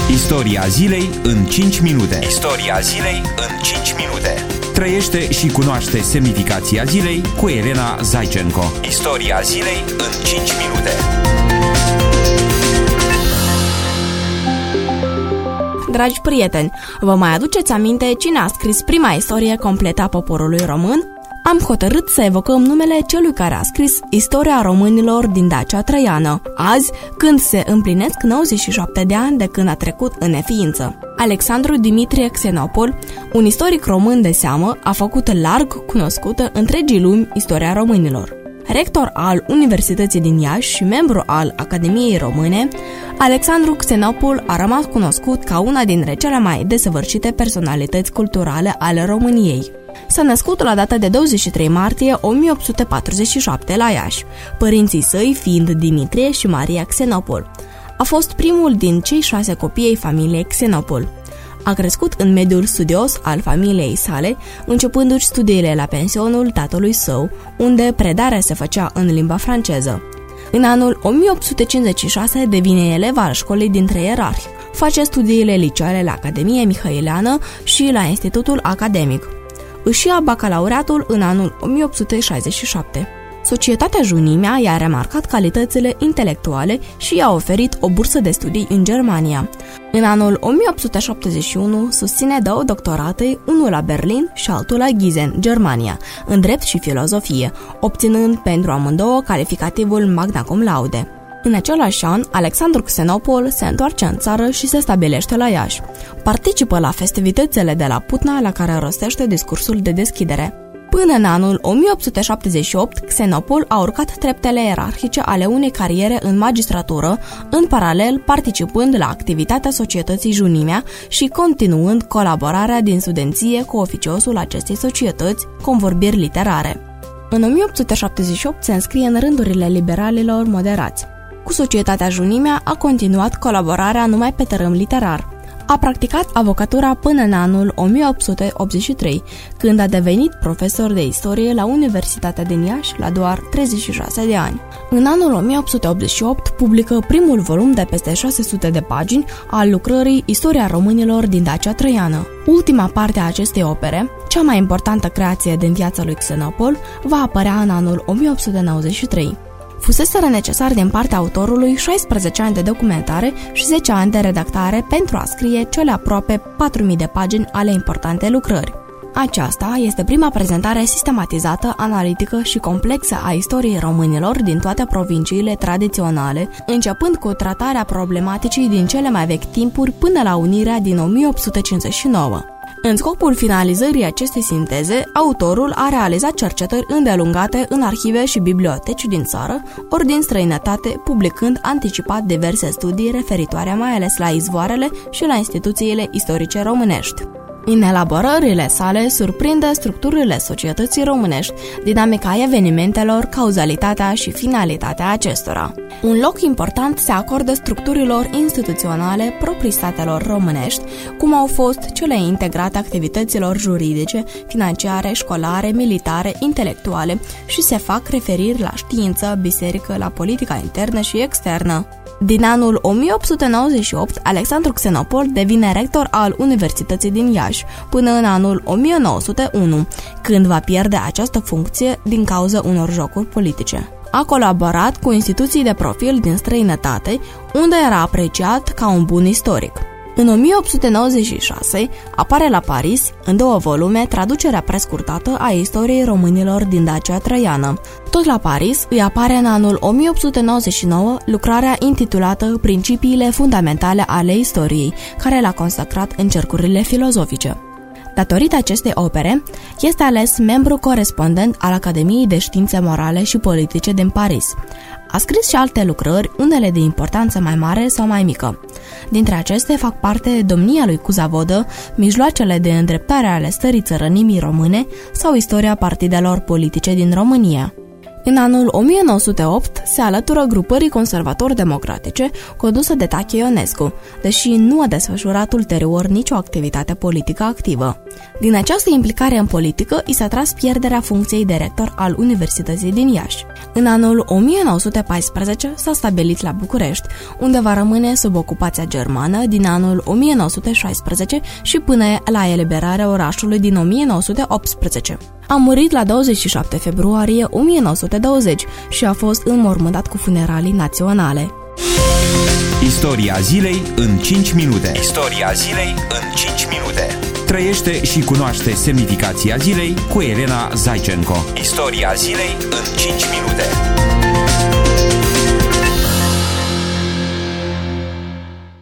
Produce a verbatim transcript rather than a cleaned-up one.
Istoria zilei în cinci minute. Istoria zilei în cinci minute. Trăiește și cunoaște semnificația zilei cu Elena Zaicenco. Istoria zilei în cinci minute. Dragi prieteni, vă mai aduceți aminte cine a scris prima istorie completă a poporului român? Am hotărât să evocăm numele celui care a scris istoria românilor din Dacia Traiană, azi, când se împlinesc nouăzeci și șapte de ani de când a trecut în neființă. Alexandru Dimitrie Xenopol, un istoric român de seamă, a făcut larg cunoscută întregii lumi istoria românilor. Rector al Universității din Iași și membru al Academiei Române, Alexandru Xenopol a rămas cunoscut ca una dintre cele mai desăvârșite personalități culturale ale României. S-a născut la data de douăzeci și trei martie o mie opt sute patruzeci și șapte la Iași, părinții săi fiind Dimitrie și Maria Xenopol. A fost primul din cei șase copii ai familiei Xenopol. A crescut în mediul studios al familiei sale, începându-și studiile la pensionul tatălui său, unde predarea se făcea în limba franceză. În anul o mie opt sute cincizeci și șase devine elev al școlii dintre ierarhi. Face studiile liceale la Academia Mihaeleană și la Institutul Academic. Își ia bacalaureatul în anul o mie opt sute șaizeci și șapte. Societatea Junimea i-a remarcat calitățile intelectuale și i-a oferit o bursă de studii în Germania. În anul o mie opt sute șaptezeci și unu susține două doctorate, unul la Berlin și altul la Gießen, Germania, în drept și filozofie, obținând pentru amândouă calificativul magna cum laude. În același an, Alexandru Xenopol se întoarce în țară și se stabilește la Iași. Participă la festivitățile de la Putna, la care rostește discursul de deschidere. Până în anul o mie opt sute șaptezeci și opt, Xenopol a urcat treptele ierarhice ale unei cariere în magistratură, în paralel participând la activitatea societății Junimea și continuând colaborarea din studenție cu oficiosul acestei societăți, Convorbiri literare. În o mie opt sute șaptezeci și opt se înscrie în rândurile liberalilor moderați. Cu societatea Junimea a continuat colaborarea numai pe tărâm literar. A practicat avocatura până în anul o mie opt sute optzeci și trei, când a devenit profesor de istorie la Universitatea din Iași la doar treizeci și șase de ani. În anul o mie opt sute optzeci și opt publică primul volum de peste șase sute de pagini al lucrării Istoria românilor din Dacia Traiană. Ultima parte a acestei opere, cea mai importantă creație din viața lui Xenopol, va apărea în anul o mie opt sute nouăzeci și trei. Fuseseră necesar din partea autorului șaisprezece ani de documentare și zece ani de redactare pentru a scrie cele aproape patru mii de pagini ale importante lucrări. Aceasta este prima prezentare sistematizată, analitică și complexă a istoriei românilor din toate provinciile tradiționale, începând cu tratarea problematicii din cele mai vechi timpuri până la unirea din o mie opt sute cincizeci și nouă. În scopul finalizării acestei sinteze, autorul a realizat cercetări îndelungate în arhive și biblioteci din țară, ori din străinătate, publicând anticipat diverse studii referitoare mai ales la izvoarele și la instituțiile istorice românești. În elaborările sale surprinde structurile societății românești, dinamica evenimentelor, cauzalitatea și finalitatea acestora. Un loc important se acordă structurilor instituționale proprii statelor românești, cum au fost cele integrate activităților juridice, financiare, școlare, militare, intelectuale și se fac referiri la știință, biserică, la politica internă și externă. Din anul o mie opt sute nouăzeci și opt, Alexandru Xenopol devine rector al Universității din Iași, până în anul o mie nouă sute unu, când va pierde această funcție din cauza unor jocuri politice. A colaborat cu instituții de profil din străinătate, unde era apreciat ca un bun istoric. În o mie opt sute nouăzeci și șase apare la Paris, în două volume, traducerea prescurtată a istoriei românilor din Dacia Traiană. Tot la Paris îi apare în anul o mie opt sute nouăzeci și nouă lucrarea intitulată Principiile fundamentale ale istoriei, care l-a consacrat în cercurile filozofice. Datorită acestei opere, este ales membru corespondent al Academiei de Științe Morale și Politice din Paris. A scris și alte lucrări, unele de importanță mai mare sau mai mică. Dintre acestea fac parte Domnia lui Cuzavodă, Mijloacele de îndreptare ale stării țărănimii române sau Istoria partidelor politice din România. În anul o mie nouă sute opt se alătură grupării conservator-democratice condusă de Tache Ionescu, deși nu a desfășurat ulterior nicio activitate politică activă. Din această implicare în politică i s-a tras pierderea funcției de rector al Universității din Iași. În anul o mie nouă sute paisprezece s-a stabilit la București, unde va rămâne sub ocupația germană din anul o mie nouă sute șaisprezece și până la eliberarea orașului din o mie nouă sute optsprezece. A murit la douăzeci și șapte februarie o mie nouă sute douăzeci și a fost înmormântat cu funeralii naționale. Istoria zilei în cinci minute. Istoria zilei în cinci minute. Trăiește și cunoaște semnificația zilei cu Elena Zaicenco. Istoria zilei în cinci minute.